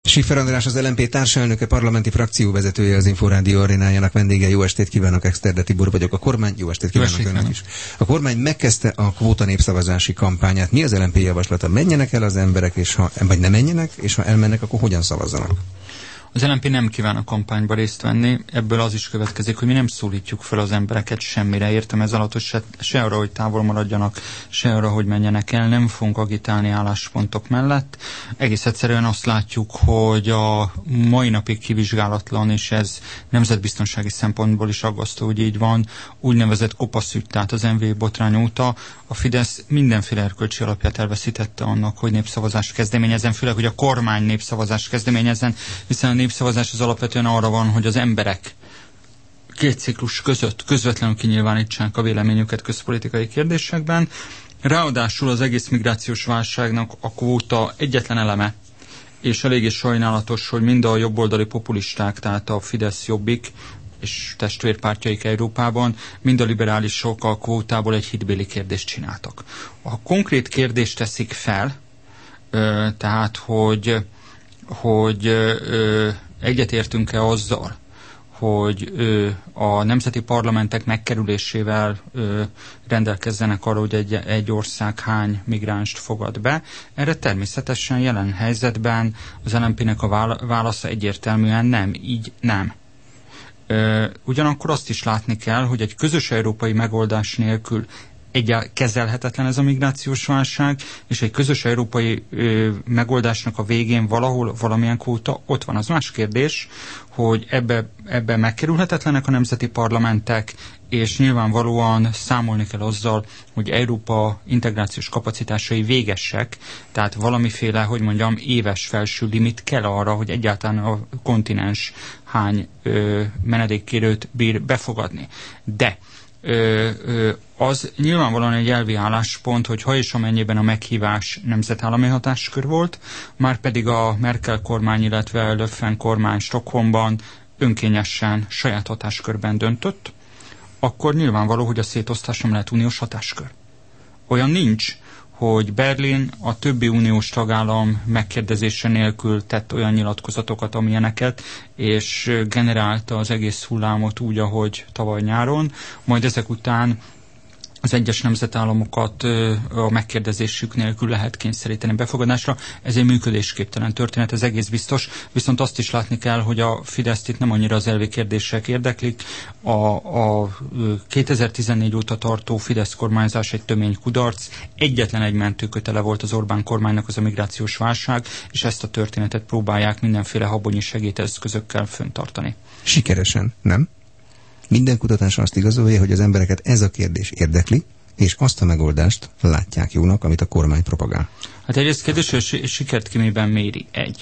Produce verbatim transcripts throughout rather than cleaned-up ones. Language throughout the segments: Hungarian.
Schiffer András, az el en pé társelnöke, parlamenti frakcióvezetője, az Inforádió arénájának vendége. Jó estét kívánok, Exterde Tibor vagyok. A kormány, jó estét kívánok jó estét önnek is. A kormány megkezdte a kvóta népszavazási kampányát. Mi az el en pé javaslata? Menjenek el az emberek, és ha, vagy ne menjenek, és ha elmennek, akkor hogyan szavazzanak? Az el en pé nem kíván a kampányba részt venni, ebből az is következik, hogy mi nem szólítjuk fel az embereket semmire, értem ez alatt, hogy se, se arra, hogy távol maradjanak, se arra, hogy menjenek el, nem fogunk agitálni álláspontok mellett. Egész egyszerűen azt látjuk, hogy a mai napig kivizsgálatlan, és ez nemzetbiztonsági szempontból is aggasztó, hogy így van, úgynevezett kopaszügy, tehát az em vé botrány óta a Fidesz mindenféle erkölcsi alapját elveszítette annak, hogy népszavazást kezdeményezzen, főleg, hogy a kormány népszavazást kezdeményezzen, hiszen a népszavazás az alapvetően arra van, hogy az emberek két ciklus között közvetlenül kinyilvánítsák a véleményüket közpolitikai kérdésekben. Ráadásul az egész migrációs válságnak a kvóta egyetlen eleme, és eléggé sajnálatos, hogy mind a jobboldali populisták, tehát a Fidesz Jobbik és testvérpártjaik Európában, mind a liberálisok a kvótából egy hitbéli kérdést csináltak. A konkrét kérdést teszik fel, tehát, hogy hogy ö, egyetértünk-e azzal, hogy ö, a nemzeti parlamentek megkerülésével ö, rendelkezzenek arra, hogy egy, egy ország hány migránst fogad be. Erre természetesen jelen helyzetben az el en pének a válasza egyértelműen nem, így nem. Ö, ugyanakkor azt is látni kell, hogy egy közös európai megoldás nélkül egyáltalán kezelhetetlen ez a migrációs válság, és egy közös európai ö, megoldásnak a végén valahol valamilyen kvóta ott van. Az más kérdés, hogy ebbe, ebbe megkerülhetetlenek a nemzeti parlamentek, és nyilvánvalóan számolni kell azzal, hogy Európa integrációs kapacitásai végesek, tehát valamiféle, hogy mondjam, éves felső limit kell arra, hogy egyáltalán a kontinens hány ö, menedékkérőt bír befogadni. De Ö, ö, az nyilvánvalóan egy elvi álláspont, hogy ha és amennyiben a meghívás nemzetállami hatáskör volt, már pedig a Merkel kormány, illetve Le Pen kormány Stockholmban önkényesen saját hatáskörben döntött, akkor nyilvánvaló, hogy a szétosztás nem lehet uniós hatáskör. Olyan nincs, hogy Berlin a többi uniós tagállam megkérdezése nélkül tett olyan nyilatkozatokat, amilyeneket, és generálta az egész hullámot úgy, ahogy tavaly nyáron, majd ezek után az egyes nemzetállamokat a megkérdezésük nélkül lehet kényszeríteni befogadásra. Ez egy működésképtelen történet, ez egész biztos, viszont azt is látni kell, hogy a Fideszt itt nem annyira az elvi kérdések érdeklik. A, a kétezer-tizennégy óta tartó Fidesz kormányzás egy tömény kudarc, egyetlen egy mentőkötele volt az Orbán kormánynak, az a migrációs válság, és ezt a történetet próbálják mindenféle habonyi segédeszközökkel fenntartani. Sikeresen, nem? Minden kutatás azt igazolja, hogy az embereket ez a kérdés érdekli, és azt a megoldást látják jónak, amit a kormány propagál. Hát egyrészt kérdés, hogy a sikert ki miben méri. Egy.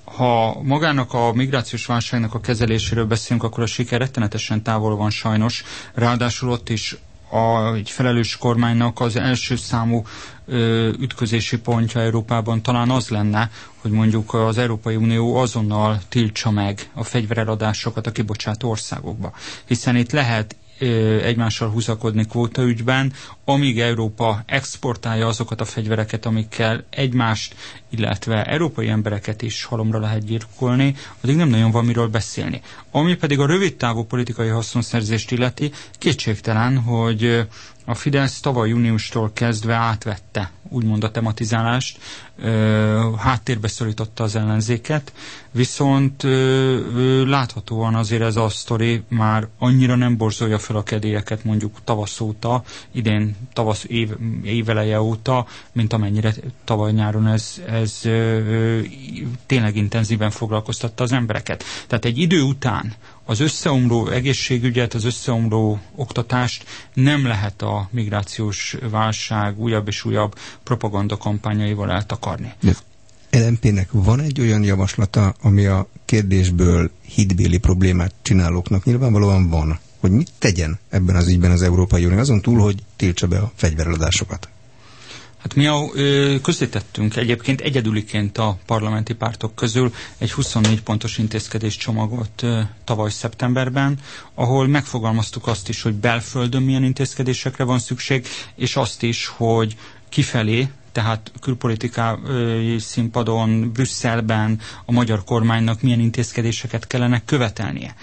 Ha magának a migrációs válságnak a kezeléséről beszélünk, akkor a siker rettenetesen távol van sajnos. Ráadásul ott is a, egy felelős kormánynak az első számú ö, ütközési pontja Európában talán az lenne, hogy mondjuk az Európai Unió azonnal tiltsa meg a fegyvereladásokat a kibocsátó országokba. Hiszen itt lehet ö, egymással húzakodni kvótaügyben, amíg Európa exportálja azokat a fegyvereket, amikkel egymást, illetve európai embereket is halomra lehet gyilkolni, addig nem nagyon van miről beszélni. Ami pedig a rövidtávú politikai haszonszerzést illeti, kétségtelen, hogy a Fidesz tavaly júniustól kezdve átvette úgymond a tematizálást, ö, háttérbe szorította az ellenzéket, viszont ö, ö, láthatóan azért ez a sztori már annyira nem borzolja fel a kedélyeket mondjuk tavasz óta, idén tavasz év, éveleje óta, mint amennyire tavaly nyáron ez, ez ö, ö, tényleg intenzíven foglalkoztatta az embereket. Tehát egy idő után az összeomló egészségügyet, az összeomló oktatást nem lehet a migrációs válság újabb és újabb propagandakampányaival eltakarni. el en pének van egy olyan javaslata, ami a kérdésből hitbéli problémát csinálóknak nyilvánvalóan van, hogy mit tegyen ebben az ügyben az Európai Unió, azon túl, hogy tiltsa be a fegyvereladásokat? Hát mi a, ö, közzétettünk egyébként egyedüliként a parlamenti pártok közül egy huszonnégy pontos intézkedéscsomagot ö, tavaly szeptemberben, ahol megfogalmaztuk azt is, hogy belföldön milyen intézkedésekre van szükség, és azt is, hogy kifelé, tehát külpolitikai színpadon, Brüsszelben a magyar kormánynak milyen intézkedéseket kellene követelnie.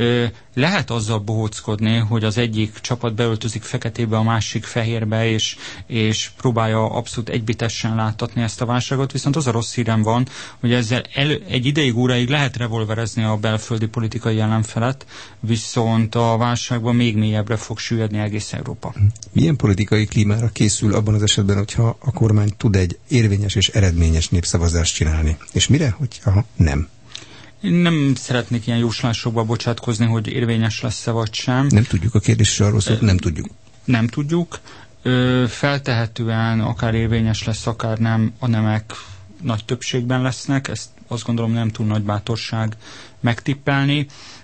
Lehet azzal bohóckodni, hogy az egyik csapat beöltözik feketébe, a másik fehérbe, és, és próbálja abszolút egybitessen láttatni ezt a válságot, viszont az a rossz hírem van, hogy ezzel elő, egy ideig, óráig lehet revolverezni a belföldi politikai ellenfelet, viszont a válságban még mélyebbre fog süllyedni egész Európa. Milyen politikai klímára készül abban az esetben, hogyha a kormány tud egy érvényes és eredményes népszavazást csinálni? És mire, hogyha nem? Én nem szeretnék ilyen jóslásokba bocsátkozni, hogy érvényes lesz-e vagy sem. Nem tudjuk, a kérdés is arról szól, nem tudjuk. Nem tudjuk. Ö, feltehetően akár érvényes lesz, akár nem, a nemek nagy többségben lesznek. Ezt azt gondolom nem túl nagy bátorság megtippelni.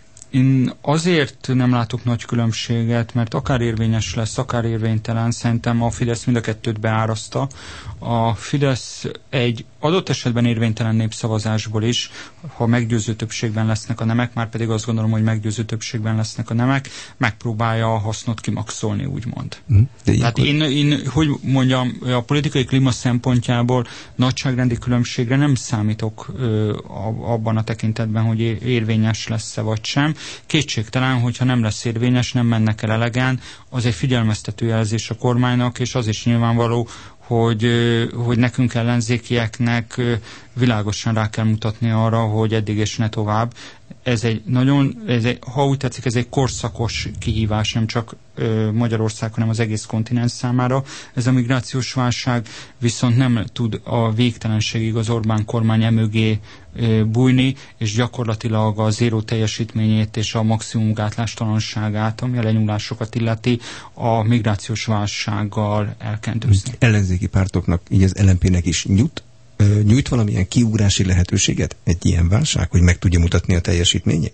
Én azért nem látok nagy különbséget, mert akár érvényes lesz, akár érvénytelen, szerintem a Fidesz mind a kettőt beáraszta. A Fidesz egy adott esetben érvénytelen népszavazásból is, ha meggyőző többségben lesznek a nemek, már pedig azt gondolom, hogy meggyőző többségben lesznek a nemek, megpróbálja a hasznot kimaxolni, úgymond. Mm, Tehát én, én, hogy mondjam, a politikai klíma szempontjából nagyságrendi különbségre nem számítok ö, abban a tekintetben, hogy érvényes lesz-e vagy sem. Kétségtelen, hogyha nem lesz érvényes, nem mennek el elegen, az egy figyelmeztető jelzés a kormánynak, és az is nyilvánvaló, hogy, hogy nekünk ellenzékieknek világosan rá kell mutatni arra, hogy eddig és ne tovább. Ez egy nagyon, ez egy, ha úgy tetszik, ez egy korszakos kihívás, nem csak ö, Magyarország, hanem az egész kontinens számára. Ez a migrációs válság viszont nem tud a végtelenségig az Orbán kormány emögé ö, bújni, és gyakorlatilag a zéró teljesítményét és a maximum gátlástalanságát, ami a lenyúlásokat illeti, a migrációs válsággal elkendőzni. Ellenzéki pártoknak, így az el em pé-nek is nyújt nyújt valamilyen kiugrási lehetőséget egy ilyen válság, hogy meg tudja mutatni a teljesítményét?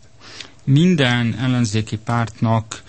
Minden ellenzéki pártnak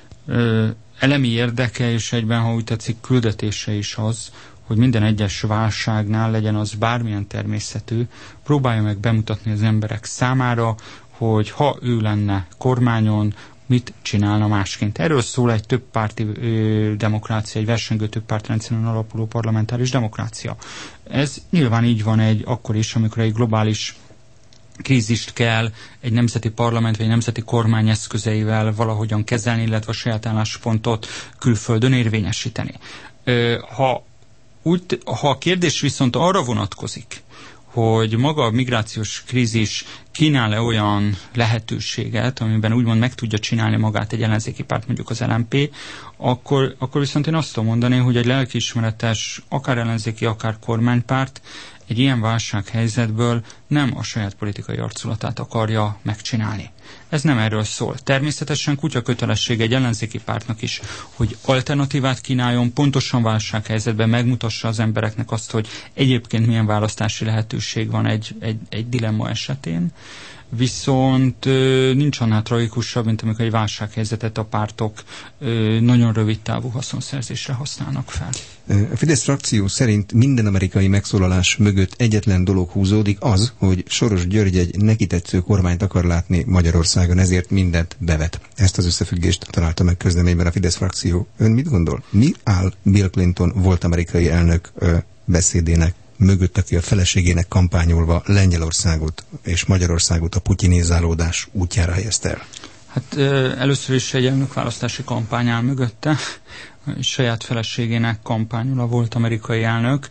ö, elemi érdeke, és egyben, ha úgy tetszik, küldetése is az, hogy minden egyes válságnál, legyen az bármilyen természetű, próbálja meg bemutatni az emberek számára, hogy ha ő lenne kormányon, mit csinálna másként. Erről szól egy többpárti ö, demokrácia, egy versengő többpártrendszeren alapuló parlamentáris demokrácia. Ez nyilván így van egy akkor is, amikor egy globális krízist kell egy nemzeti parlament vagy egy nemzeti kormány eszközeivel valahogyan kezelni, illetve a saját álláspontot külföldön érvényesíteni. Ö, ha, úgy, ha a kérdés viszont arra vonatkozik, hogy maga a migrációs krízis kínál-e olyan lehetőséget, amiben úgymond meg tudja csinálni magát egy ellenzéki párt, mondjuk az el em pé, akkor, akkor viszont én azt tudom mondani, hogy egy lelkiismeretes, akár ellenzéki, akár kormánypárt egy ilyen válsághelyzetből nem a saját politikai arculatát akarja megcsinálni. Ez nem erről szól. Természetesen kutya kötelessége egy ellenzéki pártnak is, hogy alternatívát kínáljon, pontosan válsághelyzetben megmutassa az embereknek azt, hogy egyébként milyen választási lehetőség van egy, egy, egy dilemma esetén. Viszont ö, nincs annál tragikusabb, mint amikor egy válsághelyzetet a pártok ö, nagyon rövid távú haszonszerzésre használnak fel. A Fidesz frakció szerint minden amerikai megszólalás mögött egyetlen dolog húzódik, az, hogy Soros György egy nekitetsző kormányt akar látni Magyarországon, ezért mindent bevet. Ezt az összefüggést találta meg közleményben a Fidesz frakció. Ön mit gondol? Mi áll Bill Clinton volt amerikai elnök ö, beszédének mögött, aki a feleségének kampányolva Lengyelországot és Magyarországot a putyinizálódás útjára helyezte el? Hát először is egy elnökválasztási kampány áll mögötte. Saját feleségének kampányolva volt amerikai elnök.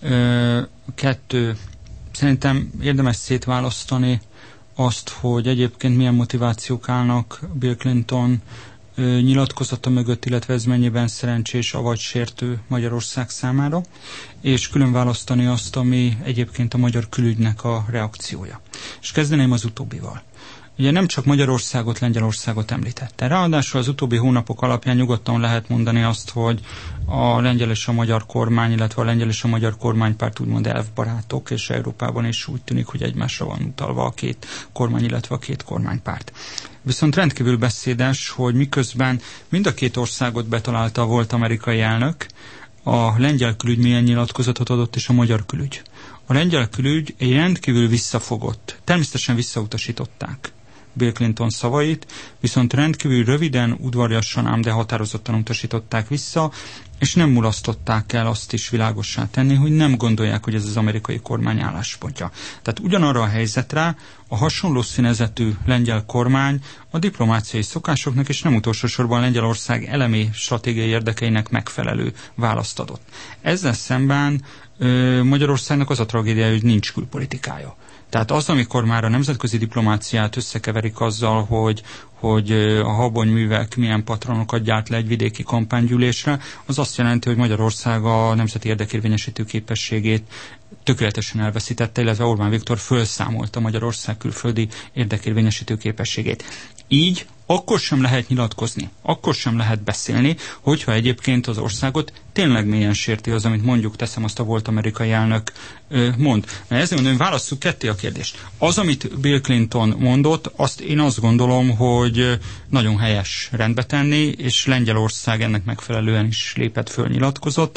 Kettő, szerintem érdemes szétválasztani azt, hogy egyébként milyen motivációk állnak Bill Clinton nyilatkozata mögött, illetve ez mennyiben szerencsés, avagy sértő Magyarország számára, és külön választani azt, ami egyébként a magyar külügynek a reakciója. És kezdeném az utóbbival. Ugye nem csak Magyarországot, Lengyelországot említette. Ráadásul az utóbbi hónapok alapján nyugodtan lehet mondani azt, hogy a lengyel és a magyar kormány, illetve a lengyel és a magyar kormánypárt úgymond elfbarátok, és Európában is úgy tűnik, hogy egymásra van utalva a két kormány, illetve a két kormánypárt. Viszont rendkívül beszédes, hogy miközben mind a két országot betalálta volt amerikai elnök, a lengyel külügy milyen nyilatkozatot adott, és a magyar külügy. A lengyel külügy egy rendkívül visszafogott, természetesen visszautasították Bill Clinton szavait, viszont rendkívül röviden, udvariasan, ám de határozottan utasították vissza, és nem mulasztották el azt is világossá tenni, hogy nem gondolják, hogy ez az amerikai kormány álláspontja. Tehát ugyanarra a helyzetre a hasonló színezetű lengyel kormány a diplomáciai szokásoknak és nem utolsó sorban Lengyelország elemi stratégiai érdekeinek megfelelő választ adott. Ezzel szemben ö, Magyarországnak az a tragédiája, hogy nincs külpolitikája. Tehát az, amikor már a nemzetközi diplomáciát összekeverik azzal, hogy, hogy a habonyművek milyen patronokat gyárt le egy vidéki kampánygyűlésre, az azt jelenti, hogy Magyarország a nemzeti érdekérvényesítő képességét tökéletesen elveszítette, illetve Orbán Viktor felszámolta Magyarország külföldi érdekérvényesítő képességét. Így akkor sem lehet nyilatkozni, akkor sem lehet beszélni, hogyha egyébként az országot tényleg mélyen sérti az, amit mondjuk teszem azt a volt amerikai elnök mond. Mert ezért mondom, válasszuk ketté a kérdést. Az, amit Bill Clinton mondott, azt én azt gondolom, hogy nagyon helyes rendbe tenni, és Lengyelország ennek megfelelően is lépett föl, nyilatkozott.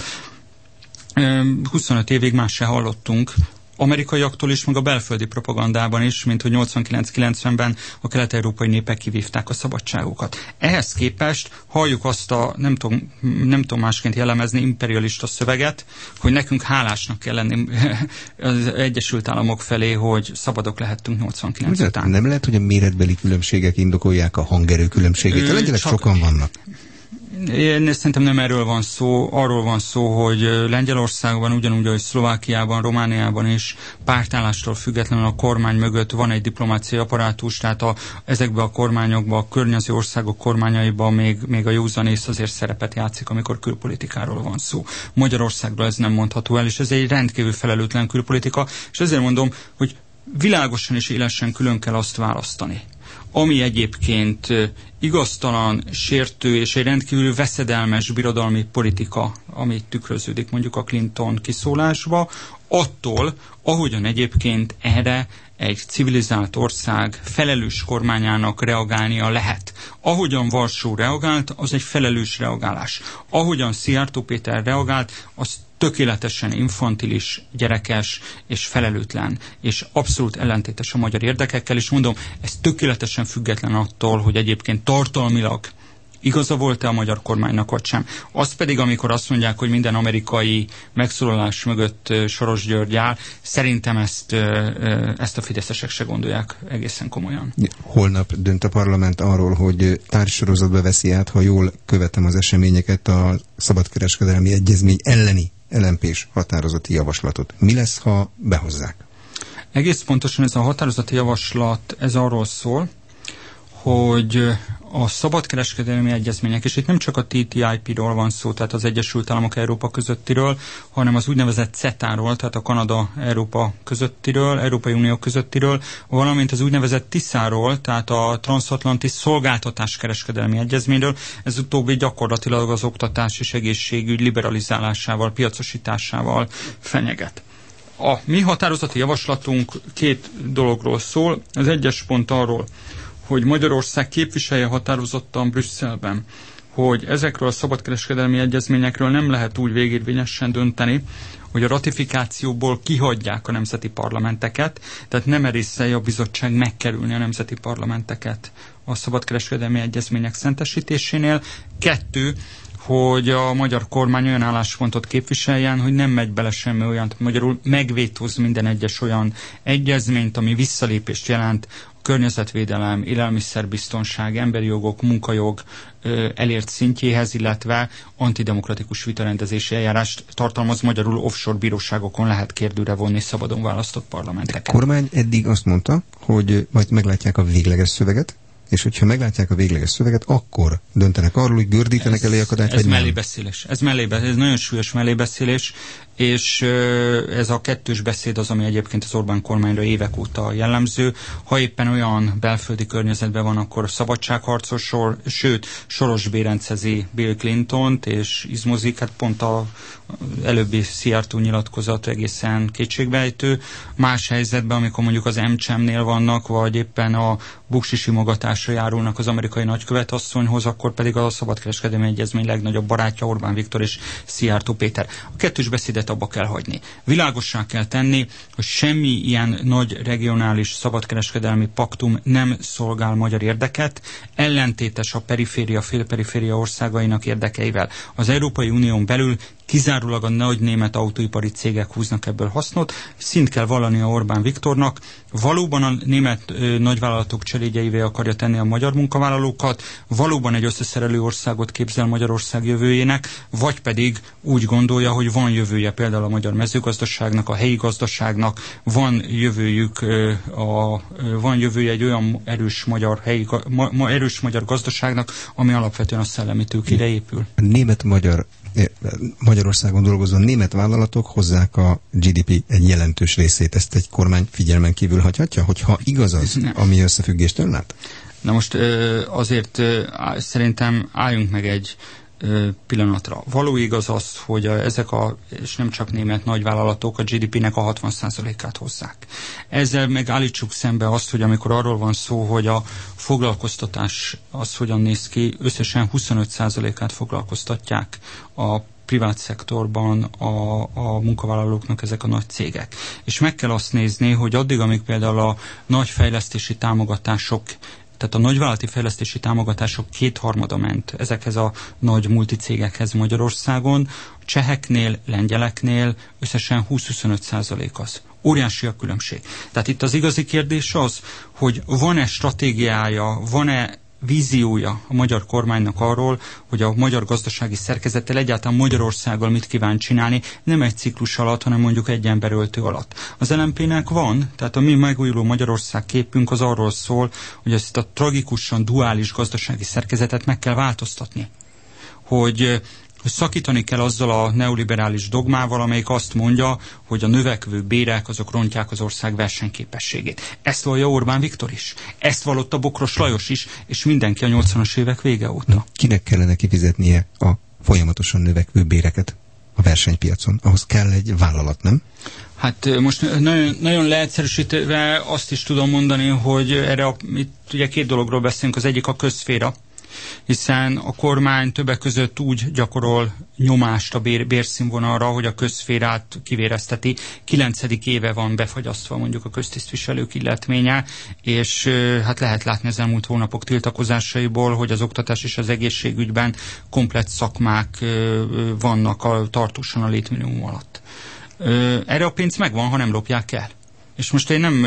huszonöt évig más se hallottunk amerikaiaktól is, meg a belföldi propagandában is, mint hogy nyolcvankilenc-kilencvenben a kelet-európai népek kivívták a szabadságukat. Ehhez képest halljuk azt a, nem tudom, nem tudom másként jellemezni, imperialista szöveget, hogy nekünk hálásnak kell lenni az Egyesült Államok felé, hogy szabadok lehettünk nyolcvankilenc Ugye, után. Nem lehet, hogy a méretbeli különbségek indokolják a hangerő különbségét. A lengyelek sokan vannak. Én szerintem nem erről van szó, arról van szó, hogy Lengyelországban, ugyanúgy, ahogy Szlovákiában, Romániában is pártállástól függetlenül a kormány mögött van egy diplomáciai apparátus, tehát a, ezekben a kormányokban, a környező országok kormányaiban még, még a józanész azért szerepet játszik, amikor külpolitikáról van szó. Magyarországról ez nem mondható el, és ez egy rendkívül felelőtlen külpolitika, és ezért mondom, hogy világosan és élesen külön kell azt választani, ami egyébként igaztalan, sértő és egy rendkívül veszedelmes birodalmi politika, ami tükröződik mondjuk a Clinton kiszólásba, attól, ahogyan egyébként erre egy civilizált ország felelős kormányának reagálnia lehet. Ahogyan Varsó reagált, az egy felelős reagálás. Ahogyan Szijjártó Péter reagált, az tökéletesen infantilis, gyerekes és felelőtlen, és abszolút ellentétes a magyar érdekekkel, és mondom, ez tökéletesen független attól, hogy egyébként tartalmilag igaza volt-e a magyar kormánynak, vagy sem. Az pedig, amikor azt mondják, hogy minden amerikai megszólalás mögött Soros György áll, szerintem ezt, ezt a fideszesek se gondolják egészen komolyan. Holnap dönt a parlament arról, hogy társsorozatba veszi át, ha jól követem az eseményeket, a szabadkereskedelmi egyezmény elleni el em pés határozati javaslatot. Mi lesz, ha behozzák? Egész pontosan ez a határozati javaslat, ez arról szól, hogy a szabadkereskedelmi egyezmények, és itt nem csak a té té i pé-ről van szó, tehát az Egyesült Államok Európa közöttiről, hanem az úgynevezett cétáról, tehát a Kanada-Európa közöttiről, Európai Unió közöttiről, valamint az úgynevezett tiszáról, tehát a transatlanti szolgáltatás kereskedelmi egyezményről. Ez utóbbi gyakorlatilag az oktatás és egészségügy liberalizálásával, piacosításával fenyeget. A mi határozati javaslatunk két dologról szól. Az egyes pont arról, hogy Magyarország képviselje határozottan Brüsszelben, hogy ezekről a szabadkereskedelmi egyezményekről nem lehet úgy végérvényesen dönteni, hogy a ratifikációból kihagyják a nemzeti parlamenteket, tehát nem merészelje a bizottság megkerülni a nemzeti parlamenteket a szabadkereskedelmi egyezmények szentesítésénél. Kettő, hogy a magyar kormány olyan álláspontot képviseljen, hogy nem megy bele semmi olyan, magyarul megvétóz minden egyes olyan egyezményt, ami visszalépést jelent környezetvédelem, élelmiszerbiztonság, emberi jogok, munkajog ö, elért szintjéhez, illetve antidemokratikus vitarendezési eljárást tartalmaz, magyarul offshore bíróságokon lehet kérdőre vonni szabadon választott parlamenteket. A kormány eddig azt mondta, hogy majd meglátják a végleges szöveget, és hogyha meglátják a végleges szöveget, akkor döntenek arról, hogy gördítenek elé akadályt, ez vagy mellébeszélés. Ez mellébeszélés. Ez nagyon súlyos mellébeszélés, és ez a kettős beszéd az, ami egyébként az Orbán kormányra évek óta jellemző. Ha éppen olyan belföldi környezetben van, akkor szabadságharcos sor, sőt, Soros bérencezi Bill Clintont, és izmozik, hát pont a előbbi Szijjártó nyilatkozat egészen kétségbejtő. Más helyzetben, amikor mondjuk az emcsemnél vannak, vagy éppen a buksi simogatásra járulnak az amerikai nagykövetasszonyhoz, akkor pedig a szabadkereskedelmi egyezmény legnagyobb barátja Orbán Viktor és Szijjártó Péter. A kettős beszédet mindent abba kell hagyni. Világossá kell tenni, hogy semmi ilyen nagy regionális szabadkereskedelmi paktum nem szolgál magyar érdeket, ellentétes a periféria, félperiféria országainak érdekeivel. Az Európai Unión belül kizárólag a nagy német autóipari cégek húznak ebből hasznot, szint kell vallani a Orbán Viktornak, valóban a német ö, nagyvállalatok cselédjeivé akarja tenni a magyar munkavállalókat, valóban egy összeszerelő országot képzel Magyarország jövőjének, vagy pedig úgy gondolja, hogy van jövője például a magyar mezőgazdaságnak, a helyi gazdaságnak, van jövőjük, ö, a, ö, van jövője egy olyan erős magyar, helyi, ma, ma erős magyar gazdaságnak, ami alapvetően a szellemi tőkére épül. A német-magyar Magyarországon dolgozó német vállalatok hozzák a gé dé pé egy jelentős részét. Ezt egy kormány figyelmen kívül hagyhatja, hogyha igaz az, ami összefüggéstől lát? Na most azért szerintem álljunk meg egy pillanatra. Való igaz az, hogy a, ezek a, és nem csak német nagyvállalatok a gé dé pének a hatvan százalékát hozzák. Ezzel meg állítsuk szembe azt, hogy amikor arról van szó, hogy a foglalkoztatás az hogyan néz ki, összesen huszonöt százalékát foglalkoztatják a privát szektorban a, a munkavállalóknak ezek a nagy cégek. És meg kell azt nézni, hogy addig, amíg például a nagy fejlesztési támogatások, tehát a nagyvállalati fejlesztési támogatások kétharmada ment ezekhez a nagy multicégekhez Magyarországon, a cseheknél, lengyeleknél összesen húsz-huszonöt százalék az. Óriási a különbség. Tehát itt az igazi kérdés az, hogy van-e stratégiája, van-e víziója a magyar kormánynak arról, hogy a magyar gazdasági szerkezettel egyáltalán Magyarországgal mit kíván csinálni, nem egy ciklus alatt, hanem mondjuk egy emberöltő alatt. Az el em pének van, tehát a mi megújuló Magyarország képünk az arról szól, hogy ezt a tragikusan duális gazdasági szerkezetet meg kell változtatni. Hogy hogy szakítani kell azzal a neoliberális dogmával, amelyik azt mondja, hogy a növekvő bérek azok rontják az ország versenyképességét. Ezt vallja Orbán Viktor is. Ezt vallotta Bokros Lajos is, és mindenki a nyolcvanas évek vége óta. Kinek kellene kifizetnie a folyamatosan növekvő béreket a versenypiacon? Ahhoz kell egy vállalat, nem? Hát most nagyon, nagyon leegyszerűsítve azt is tudom mondani, hogy erre a, itt ugye két dologról beszélünk, az egyik a közszféra, hiszen a kormány többek között úgy gyakorol nyomást a bér, bérszínvonalra, hogy a közszférát kivérezteti. Kilencedik éve van befagyasztva mondjuk a köztisztviselők illetménye, és hát lehet látni az elmúlt hónapok tiltakozásaiból, hogy az oktatás és az egészségügyben komplett szakmák vannak a, tartósan a létminimum alatt. Erre a pénz megvan, ha nem lopják el. És most én nem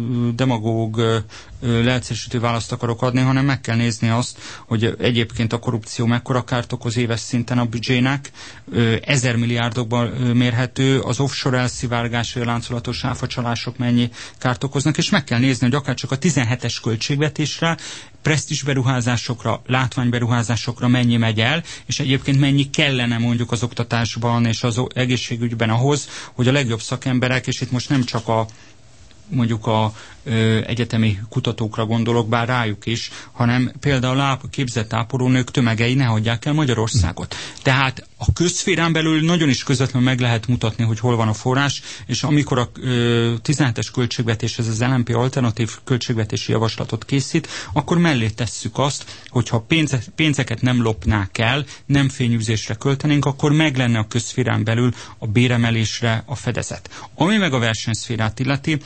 demagóg leegyszerűsítő választ akarok adni, hanem meg kell nézni azt, hogy egyébként a korrupció mekkora kárt okoz éves szinten a büdzsének, ezer milliárdokban mérhető, az offshore elszivárgás, vagy a láncolatos áfacsalások mennyi kárt okoznak, és meg kell nézni, hogy akár csak a tizenhetes költségvetésre, presztízs beruházásokra, látványberuházásokra mennyi megy el, és egyébként mennyi kellene mondjuk az oktatásban és az egészségügyben ahhoz, hogy a legjobb szakemberek, és itt most nem csak a mondjuk a ö, egyetemi kutatókra gondolok, bár rájuk is, hanem például a képzett ápolónők tömegei ne hagyják el Magyarországot. Tehát a közszférán belül nagyon is közvetlenül meg lehet mutatni, hogy hol van a forrás, és amikor a ö, tizenhetes költségvetéshez az el em pé alternatív költségvetési javaslatot készít, akkor mellé tesszük azt, hogyha pénze, pénzeket nem lopnák el, nem fényűzésre költenénk, akkor meg lenne a közszférán belül a béremelésre a fedezet. Ami meg a versenyszférát illeti,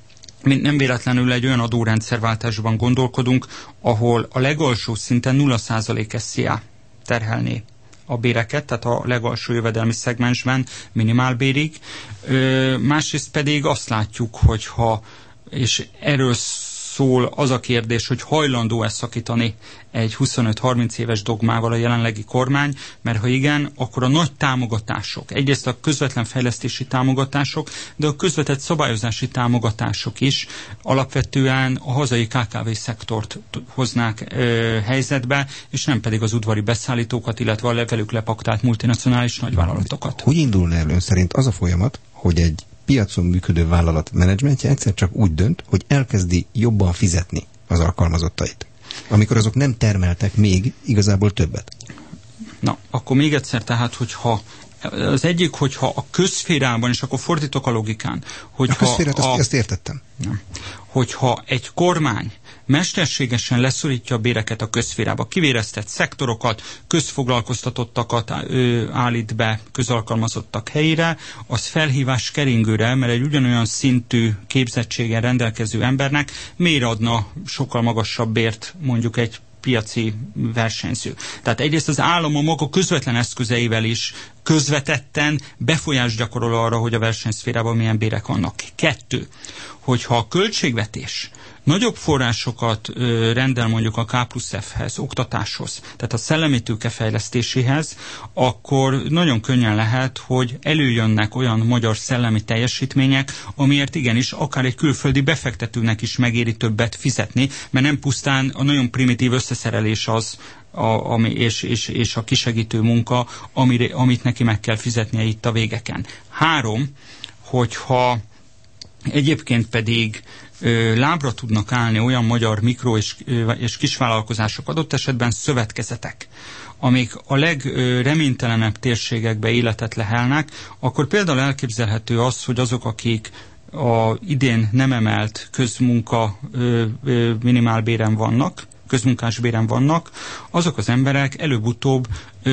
nem véletlenül egy olyan adórendszerváltásban gondolkodunk, ahol a legalsó szinten nulla százalék es zé á terhelné a béreket, tehát a legalsó jövedelmi szegmensben minimálbérig. Ö, másrészt pedig azt látjuk, hogyha, és erről szól az a kérdés, hogy hajlandó-e szakítani egy huszonöt-harminc éves dogmával a jelenlegi kormány, mert ha igen, akkor a nagy támogatások, egyrészt a közvetlen fejlesztési támogatások, de a közvetett szabályozási támogatások is alapvetően a hazai ká ká vé szektort hoznák ö, helyzetbe, és nem pedig az udvari beszállítókat, illetve a velük lepaktált multinacionális nagyvállalatokat. Hogy indulna el ön szerint az a folyamat, hogy egy piacon működő vállalat menedzsmentje egyszer csak úgy dönt, hogy elkezdi jobban fizetni az alkalmazottait, amikor azok nem termeltek még igazából többet? Na, akkor még egyszer tehát, hogyha az egyik, hogyha a közszférában, és akkor fordítok a logikán, hogyha a közszférát, a, azt, azt értettem. Nem, hogyha egy kormány mesterségesen leszorítja a béreket a közszférába, kivéreztett szektorokat, közfoglalkoztatottakat ö, állít be közalkalmazottak helyére, az felhívás keringőre, mert egy ugyanolyan szintű képzettséggel rendelkező embernek miért adna sokkal magasabb bért mondjuk egy piaci versenyző. Tehát egyrészt az állam a maga közvetlen eszközeivel is közvetetten befolyást gyakorol arra, hogy a versenyszférában milyen bérek vannak. Kettő, hogyha a költségvetés nagyobb forrásokat ö, rendel mondjuk a K plusz F-hez, oktatáshoz, tehát a szellemi tőke fejlesztéséhez, akkor nagyon könnyen lehet, hogy előjönnek olyan magyar szellemi teljesítmények, amiért igenis akár egy külföldi befektetőnek is megéri többet fizetni, mert nem pusztán a nagyon primitív összeszerelés az, a, ami, és, és, és a kisegítő munka, amire, amit neki meg kell fizetnie itt a végeken. Három, hogyha egyébként pedig ö, lábra tudnak állni olyan magyar mikro- és, ö, és kisvállalkozások, adott esetben szövetkezetek, amik a legreménytelenebb térségekbe életet lehelnek, akkor például elképzelhető az, hogy azok, akik a idén nem emelt közmunka ö, ö, minimálbéren vannak, közmunkásbéren vannak, azok az emberek előbb-utóbb ö,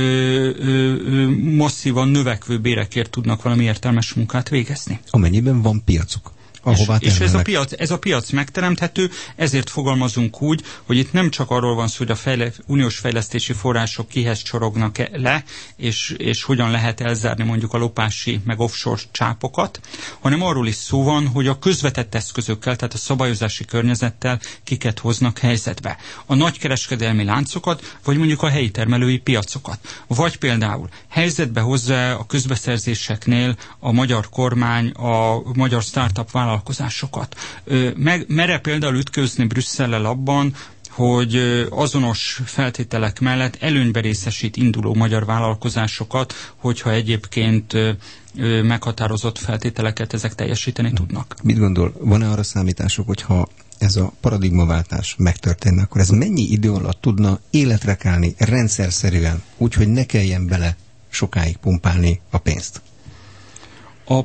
ö, ö, masszívan növekvő bérekért tudnak valami értelmes munkát végezni. Amennyiben van piacuk. És, és ez, a piac, ez a piac megteremthető, ezért fogalmazunk úgy, hogy itt nem csak arról van szó, hogy a fejle, uniós fejlesztési források kihez csorognak le, és, és hogyan lehet elzárni mondjuk a lopási meg offshore csápokat, hanem arról is szó van, hogy a közvetett eszközökkel, tehát a szabályozási környezettel kiket hoznak helyzetbe. A nagykereskedelmi láncokat, vagy mondjuk a helyi termelői piacokat. Vagy például helyzetbe hozza a közbeszerzéseknél a magyar kormány a magyar startup vállalkozásokat. Meg, mere például ütközni Brüsszellel abban, hogy azonos feltételek mellett előnybe részesít induló magyar vállalkozásokat, hogyha egyébként meghatározott feltételeket ezek teljesíteni tudnak. Mit gondol, van-e arra számítások, hogyha ez a paradigmaváltás megtörténne, akkor ez mennyi idő alatt tudna életre kelni rendszerszerűen, úgyhogy ne kelljen bele sokáig pumpálni a pénzt? A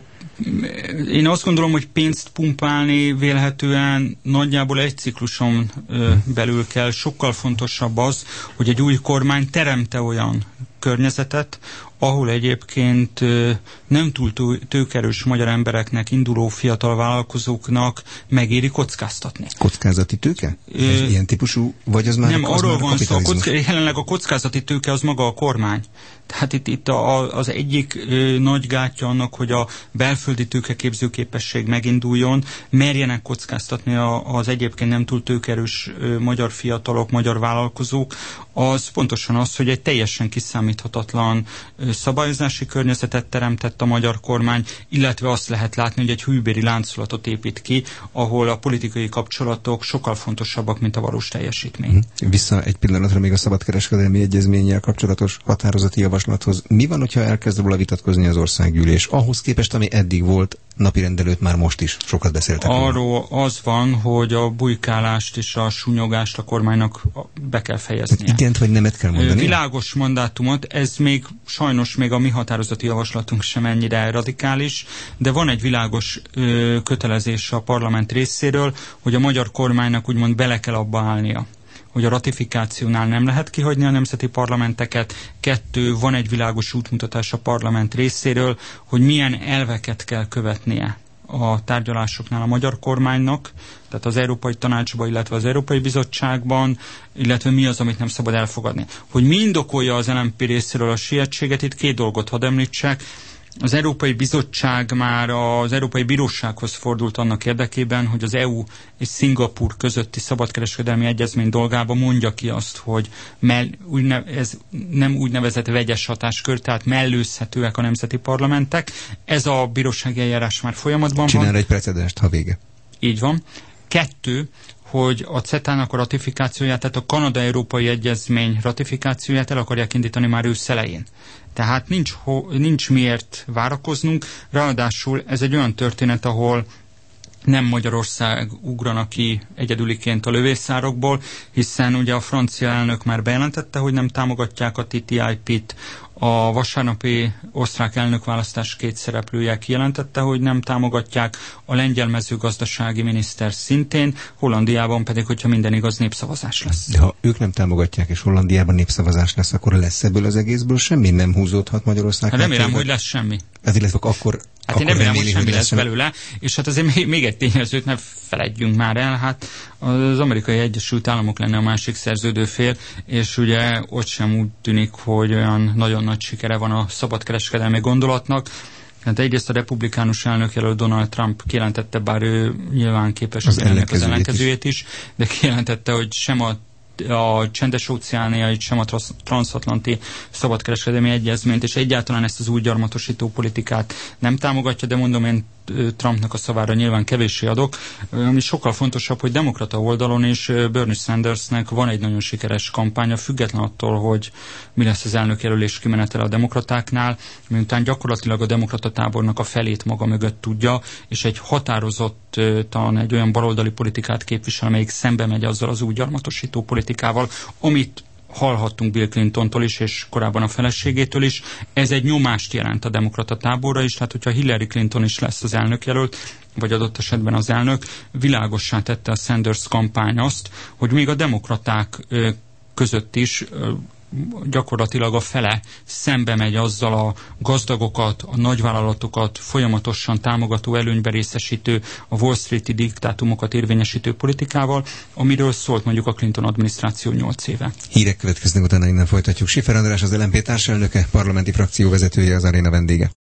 Én azt gondolom, hogy pénzt pumpálni vélhetően nagyjából egy cikluson ö, belül kell. Sokkal fontosabb az, hogy egy új kormány teremte olyan környezetet, ahol egyébként ö, nem túl tőkerős magyar embereknek, induló fiatal vállalkozóknak megéri kockáztatni. Kockázati tőke? Ö, ez ilyen típusú, vagy az már nem, az arról már van szó, a kocka, jelenleg a kockázati tőke az maga a kormány. Tehát itt, itt a, az egyik ö, nagy gátja annak, hogy a belföldi tőkeképző képesség meginduljon, merjenek kockáztatni a, az egyébként nem túl tőkerős ö, magyar fiatalok, magyar vállalkozók, az pontosan az, hogy egy teljesen kiszámíthatatlan ö, szabályozási környezetet teremtett a magyar kormány, illetve azt lehet látni, hogy egy hűbéri láncolatot épít ki, ahol a politikai kapcsolatok sokkal fontosabbak, mint a valós teljesítmény. Vissza egy pillanatra még a szabadkereskedelmi egyezménnyel kapcsolatos határozati javaslathoz. Mi van, hogyha elkezd róla vitatkozni az országgyűlés? Ahhoz képest, ami eddig volt, napirendelőtt már most is sokat beszéltek. Arról az van, hogy a bujkálást és a sunyogást a kormánynak be kell fejeznie. Igent vagy nemet kell mondani? Világos mandátumot, ez még sajnos még a mi határozati javaslatunk sem ennyire radikális, de van egy világos ö, kötelezés a parlament részéről, hogy a magyar kormánynak úgymond bele kell abba állnia, hogy a ratifikációnál nem lehet kihagyni a nemzeti parlamenteket. Kettő, van egy világos útmutatás a parlament részéről, hogy milyen elveket kell követnie a tárgyalásoknál a magyar kormánynak, tehát az Európai Tanácsban, illetve az Európai Bizottságban, illetve mi az, amit nem szabad elfogadni. Hogy mi indokolja az el em pé részéről a sietséget, itt két dolgot hadd említsek. Az Európai Bizottság már az Európai Bírósághoz fordult annak érdekében, hogy az é u és Szingapúr közötti szabadkereskedelmi egyezmény dolgában mondja ki azt, hogy mell, úgyne, ez nem úgynevezett vegyes hatáskör, tehát mellőzhetőek a nemzeti parlamentek. Ez a bírósági eljárás már folyamatban Csinál van. Csinál egy precedenst, ha vége. Így van. Kettő, hogy a cétának a ratifikációját, tehát a Kanada-Európai Egyezmény ratifikációját el akarják indítani már ősz elején. Tehát nincs, ho, nincs miért várakoznunk, ráadásul ez egy olyan történet, ahol nem Magyarország ugrana ki egyedüliként a lövészárokból, hiszen ugye a francia elnök már bejelentette, hogy nem támogatják a té té i pét, A vasárnapi osztrák elnökválasztás két szereplője kijelentette, hogy nem támogatják, a lengyel mezőgazdasági miniszter szintén, Hollandiában pedig, hogyha minden igaz, népszavazás lesz. De ha ők nem támogatják, és Hollandiában népszavazás lesz, akkor lesz ebből az egészből semmi? Nem húzódhat Magyarország? Hát remélem, hogy lesz semmi. Hát illetve akkor... Hát én remélem, hogy semmi lesz belőle, és hát azért még, még egy tényezőt ne feledjünk már el, hát az Amerikai Egyesült Államok lenne a másik szerződő fél, és ugye ott sem úgy tűnik, hogy olyan nagyon nagy sikere van a szabadkereskedelmi gondolatnak. Hát egyrészt a republikánus elnökjelölt Donald Trump kijelentette, bár ő nyilván képes az, ennek az ellenkezőjét is, de kijelentette, hogy sem a a csendes-óceániai, sem a transatlanti szabadkereskedelmi egyezményt, és egyáltalán ezt az új gyarmatosító politikát nem támogatja, de mondom, én Trumpnak a szavára nyilván kevéssé adok. Ami sokkal fontosabb, hogy demokrata oldalon is Bernie Sandersnek van egy nagyon sikeres kampánya, független attól, hogy mi lesz az elnökjelölés kimenetele a demokratáknál, miután gyakorlatilag a demokrata tábornak a felét maga mögött tudja, és egy határozottan egy olyan baloldali politikát képvisel, amelyik szembe megy azzal az új gyarmatosító politikával, amit hallhattunk Bill Clintontól is, és korábban a feleségétől is. Ez egy nyomást jelent a demokrata táborra is, tehát hogyha Hillary Clinton is lesz az elnökjelölt, vagy adott esetben az elnök, világossá tette a Sanders kampány azt, hogy még a demokraták között is gyakorlatilag a fele szembe megy azzal a gazdagokat, a nagyvállalatokat folyamatosan támogató, előnybe részesítő, a Wall Street-i diktátumokat érvényesítő politikával, amiről szólt mondjuk a Clinton adminisztráció nyolc éve. Hírek következnek, utána innen folytatjuk. Schiffer András, az el em pé társelnöke, parlamenti frakció vezetője, az Aréna vendége.